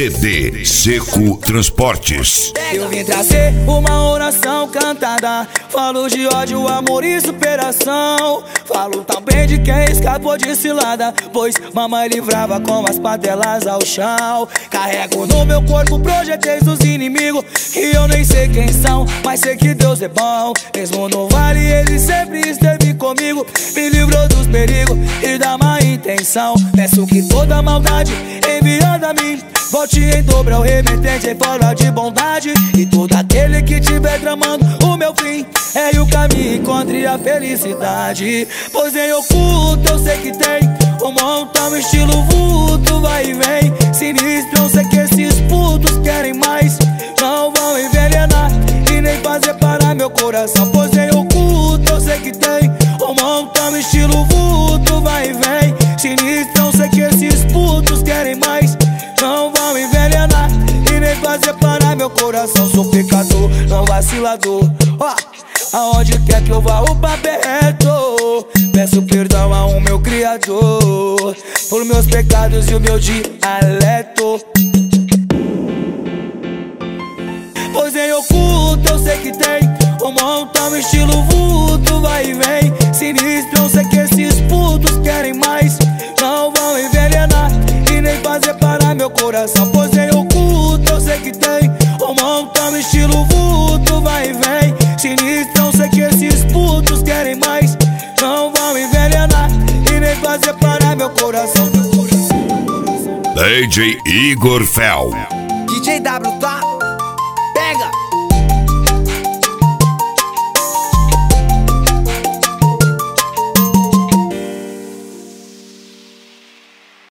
CD Seco Transportes. Eu vim trazer uma oração cantada. Falo de ódio, amor e superação. Falo também de quem escapou de cilada, pois mamãe livrava com as patelas ao chão. Carrego no meu corpo projéteis dos inimigos, que eu nem sei quem são, mas sei que Deus é bom. Mesmo no vale ele sempre esteve comigo, me livrou dos perigos e da má intenção. Peço que toda maldade enviada a mim volte em dobro ao remetente em forma de bondade. E todo aquele que tiver tramando o meu fim, erre o caminho e encontre a felicidade. Pois em oculto eu sei que tem um montão estilo vulto, vai e vem sinistro. Eu sei que esses putos querem mais, não vão envenenar e nem fazer parar meu coração. Pois em oculto eu sei que tem um montão estilo vulto, vai e vem sinistro. Eu sei que esses putos querem mais, não vão envenenar e nem fazer parar meu coração. Sou pecador, não vacilador, aonde quer que eu vá o papo é reto. Peço perdão ao meu Criador por meus pecados e o meu dialeto. Pois em oculto eu sei que tem um montão estilo vulto, vai e vem sinistro. Eu sei que esses putos querem mais, não vão envenenar e nem fazer parar meu coração. Pois em oculto eu sei que tem um montão estilo vulto, vai e vem sinistro. Eu sei que esses putos querem mais, não vão envenenar e nem fazer parar meu coração. DJ Igor Fel. DJ W, tá?